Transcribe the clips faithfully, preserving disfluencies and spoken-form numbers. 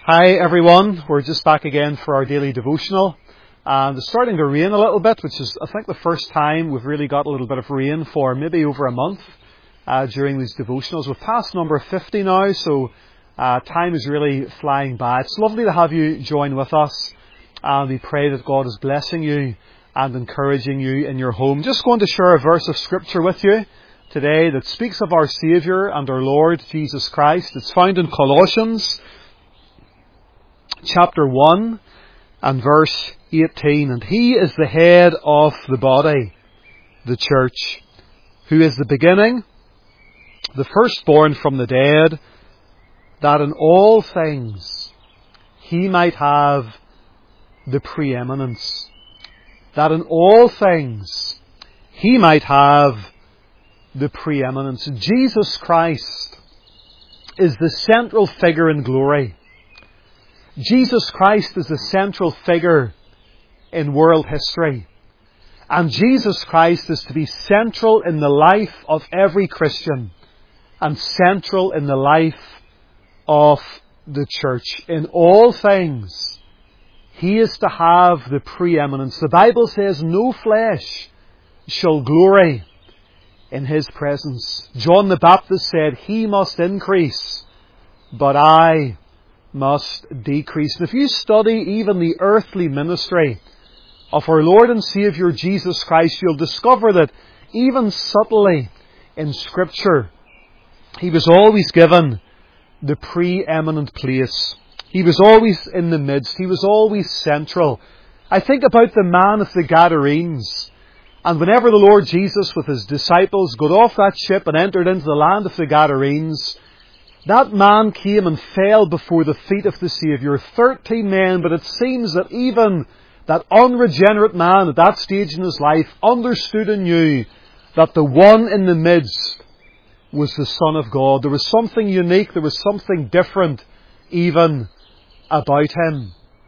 Hi everyone, we're just back again for our daily devotional, and it's starting to rain a little bit, which is I think the first time we've really got a little bit of rain for maybe over a month uh, during these devotionals. We've passed number fifty now, so uh, time is really flying by. It's lovely to have you join with us, and we pray that God is blessing you and encouraging you in your home. Just going to share a verse of Scripture with you today that speaks of our Saviour and our Lord Jesus Christ. It's found in Colossians chapter one and verse eighteen. And He is the head of the body, the church, who is the beginning, the firstborn from the dead, that in all things He might have the preeminence. That in all things He might have the preeminence. Jesus Christ is the central figure in glory. Jesus Christ is the central figure in world history. And Jesus Christ is to be central in the life of every Christian and central in the life of the church. In all things, He is to have the preeminence. The Bible says no flesh shall glory in His presence. John the Baptist said, He must increase, but I must decrease. And if you study even the earthly ministry of our Lord and Saviour Jesus Christ, you'll discover that even subtly in Scripture, He was always given the preeminent place. He was always in the midst. He was always central. I think about the man of the Gadarenes. And whenever the Lord Jesus with His disciples got off that ship and entered into the land of the Gadarenes, that man came and fell before the feet of the Saviour. Thirteen men, but it seems that even that unregenerate man at that stage in his life understood and knew that the one in the midst was the Son of God. There was something unique, there was something different even about Him.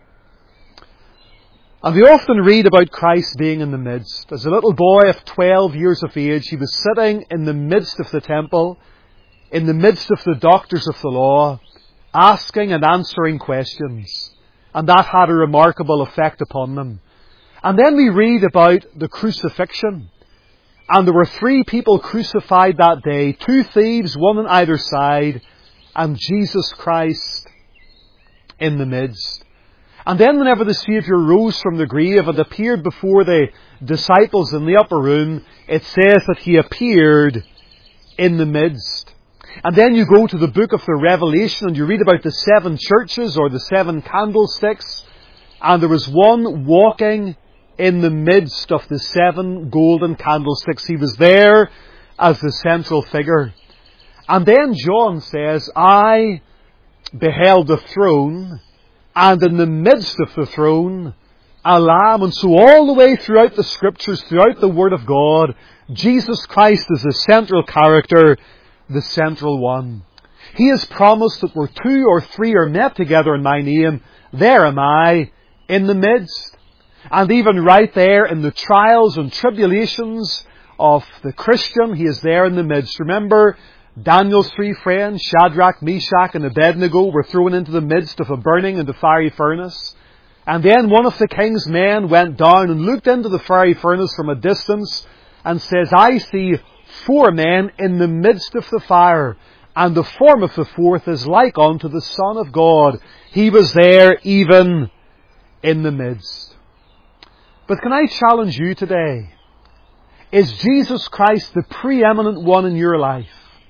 And we often read about Christ being in the midst. As a little boy of twelve years of age, He was sitting in the midst of the temple, in the midst of the doctors of the law, asking and answering questions. And that had a remarkable effect upon them. And then we read about the crucifixion. And there were three people crucified that day, two thieves, one on either side, and Jesus Christ in the midst. And then whenever the Saviour rose from the grave and appeared before the disciples in the upper room, it says that He appeared in the midst. And then you go to the book of the Revelation and you read about the seven churches or the seven candlesticks. And there was one walking in the midst of the seven golden candlesticks. He was there as the central figure. And then John says, I beheld the throne, and in the midst of the throne, a lamb. And so all the way throughout the Scriptures, throughout the Word of God, Jesus Christ is the central character, the central one. He has promised that where two or three are met together in My name, there am I in the midst. And even right there in the trials and tribulations of the Christian, He is there in the midst. Remember, Daniel's three friends, Shadrach, Meshach and Abednego, were thrown into the midst of a burning and a fiery furnace. And then one of the king's men went down and looked into the fiery furnace from a distance and says, I see four men in the midst of the fire, and the form of the fourth is like unto the Son of God. He was there even in the midst. But can I challenge you today? Is Jesus Christ the preeminent one in your life?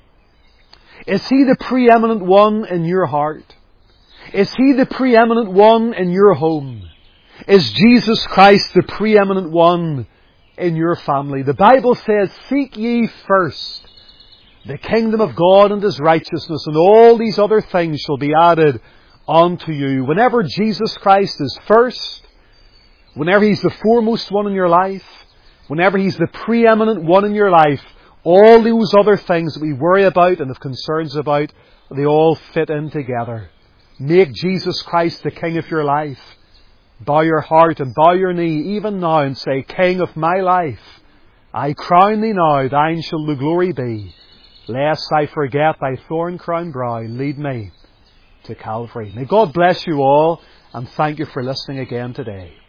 Is He the preeminent one in your heart? Is He the preeminent one in your home? Is Jesus Christ the preeminent one in your family? The Bible says, seek ye first the kingdom of God and His righteousness, and all these other things shall be added unto you. Whenever Jesus Christ is first, whenever He's the foremost one in your life, whenever He's the preeminent one in your life, all those other things that we worry about and have concerns about, they all fit in together. Make Jesus Christ the King of your life. Bow your heart and bow your knee even now and say, King of my life, I crown Thee now, Thine shall the glory be. Lest I forget Thy thorn-crowned brow, lead me to Calvary. May God bless you all, and thank you for listening again today.